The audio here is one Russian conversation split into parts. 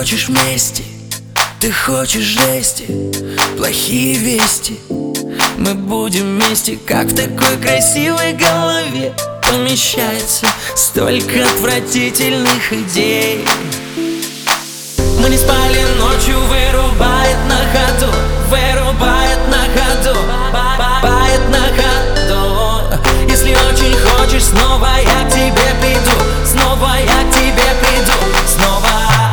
хочешь мести, ты хочешь жести, плохие вести. Мы будем вместе, как в такой красивой голове помещается столько отвратительных идей. Мы не спали ночью, вырубает на ходу, вырубает на ходу, бает на ходу. Если очень хочешь, снова я к тебе приду, снова я к тебе приду, снова.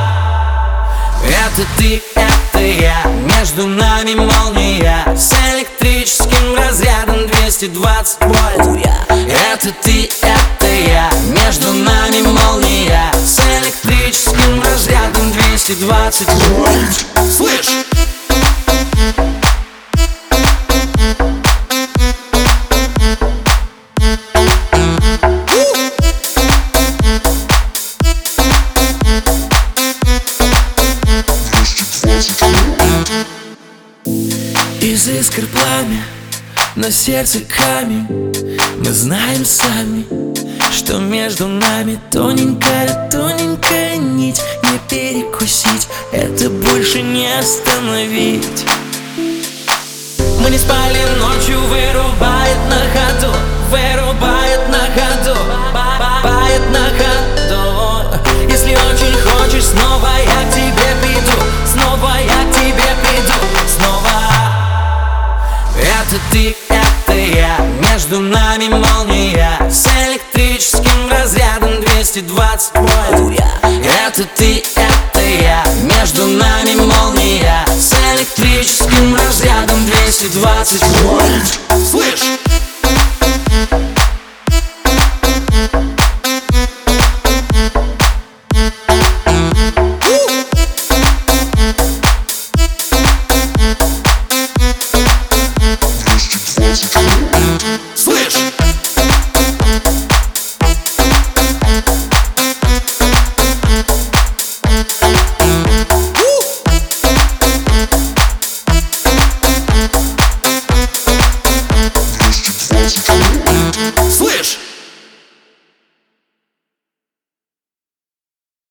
Это ты, это я, между нами молния с электрическим разрядом 220 вольт. Это ты, это я, между нами молния с электрическим разрядом 220 вольт. Слышь! Из искр пламя, но сердце камень. Мы знаем сами, что между нами тоненькая, тоненькая нить. Не перекусить, это больше не остановить. Мы не спали ночью, вырубает на ходу, вырубает на ходу, бает на ходу. Если очень хочешь, снова я к тебе приду, снова я к тебе приду, снова. Это ты, это я, между нами молния с электрическим разрядом 220 вольт. Это ты, это я, между нами молния с электрическим разрядом 220 вольт. Слышь!